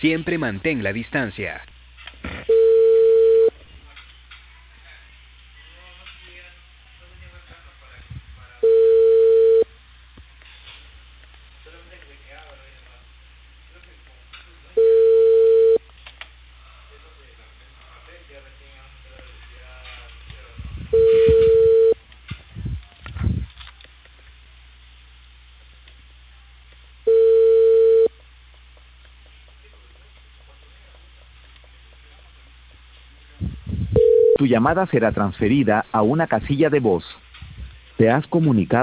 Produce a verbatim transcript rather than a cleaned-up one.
Siempre mantén la distancia. Tu llamada será transferida a una casilla de voz. Te has comunicado